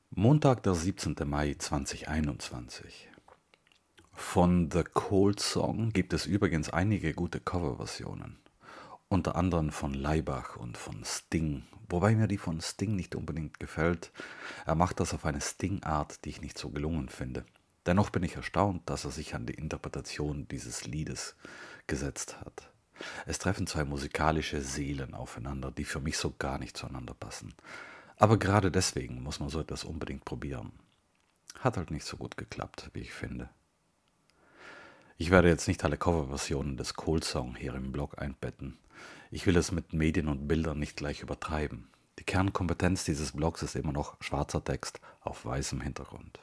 Montag, der 17. Mai 2021. Von The Cold Song gibt es übrigens einige gute Coverversionen. Unter anderem von Laibach und von Sting, wobei mir die von Sting nicht unbedingt gefällt. Er macht das auf eine Sting-Art, die ich nicht so gelungen finde. Dennoch bin ich erstaunt, dass er sich an die Interpretation dieses Liedes gesetzt hat. Es treffen zwei musikalische Seelen aufeinander, die für mich so gar nicht zueinander passen. Aber gerade deswegen muss man so etwas unbedingt probieren. Hat halt nicht so gut geklappt, wie ich finde. Ich werde jetzt nicht alle Coverversionen des Cold Song hier im Blog einbetten. Ich will es mit Medien und Bildern nicht gleich übertreiben. Die Kernkompetenz dieses Blogs ist immer noch schwarzer Text auf weißem Hintergrund.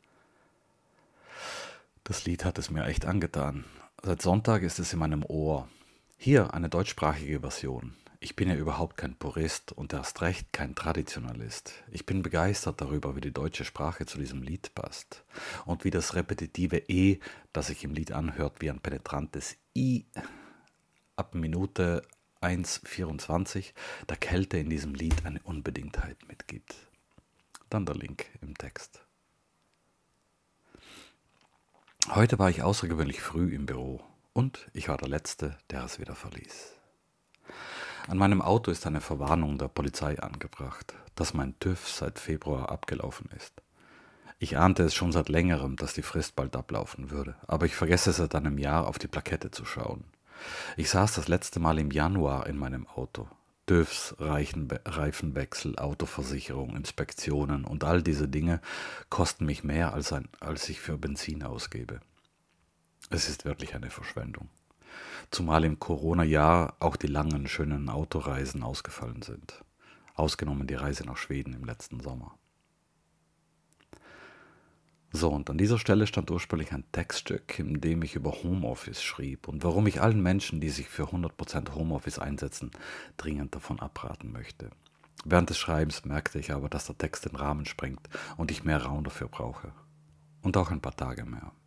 Das Lied hat es mir echt angetan. Seit Sonntag ist es in meinem Ohr. Hier eine deutschsprachige Version. Ich bin ja überhaupt kein Purist und erst recht kein Traditionalist. Ich bin begeistert darüber, wie die deutsche Sprache zu diesem Lied passt. Und wie das repetitive E, das sich im Lied anhört wie ein penetrantes I, ab Minute 1,24 der Kälte in diesem Lied eine Unbedingtheit mitgibt. Dann der Link im Text. Heute war ich außergewöhnlich früh im Büro und ich war der Letzte, der es wieder verließ. An meinem Auto ist eine Verwarnung der Polizei angebracht, dass mein TÜV seit Februar abgelaufen ist. Ich ahnte es schon seit längerem, dass die Frist bald ablaufen würde, aber ich vergesse seit einem Jahr auf die Plakette zu schauen. Ich saß das letzte Mal im Januar in meinem Auto. TÜVs, Reifenwechsel, Autoversicherung, Inspektionen und all diese Dinge kosten mich mehr, als ich für Benzin ausgebe. Es ist wirklich eine Verschwendung. Zumal im Corona-Jahr auch die langen, schönen Autoreisen ausgefallen sind. Ausgenommen die Reise nach Schweden im letzten Sommer. So, und an dieser Stelle stand ursprünglich ein Textstück, in dem ich über Homeoffice schrieb und warum ich allen Menschen, die sich für 100% Homeoffice einsetzen, dringend davon abraten möchte. Während des Schreibens merkte ich aber, dass der Text den Rahmen sprengt und ich mehr Raum dafür brauche. Und auch ein paar Tage mehr.